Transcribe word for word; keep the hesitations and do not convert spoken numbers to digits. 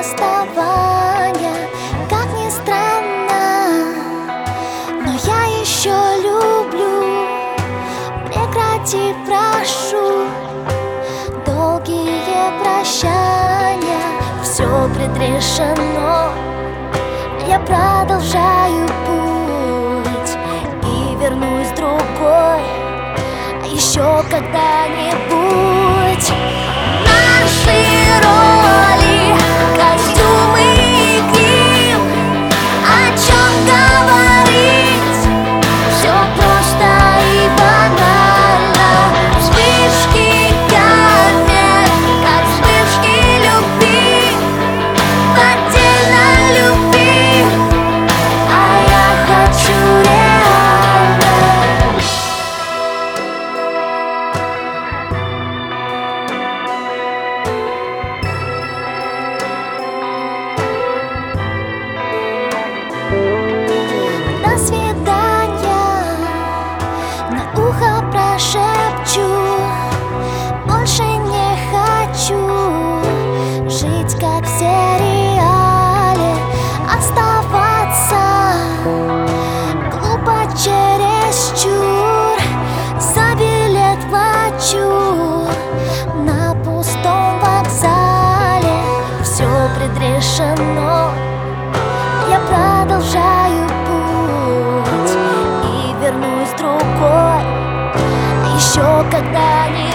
расставания, как ни странно, но я еще люблю. Прекрати, прошу, долгие прощания. Все предрешено, я продолжаю путь и вернусь другой еще когда-нибудь. Наши роли, костюмы и грим, о чем говорить, все просто и банально. Вспышки камер, как вспышки любви, поддельной любви, а я хочу реально. До свидания, на ухо прошепчу, больше не хочу жить как в сериале, оставаться глупо чересчур. За билет плачу на пустом вокзале. Все предрешено, я продолжаю путь и вернусь другой еще когда-нибудь.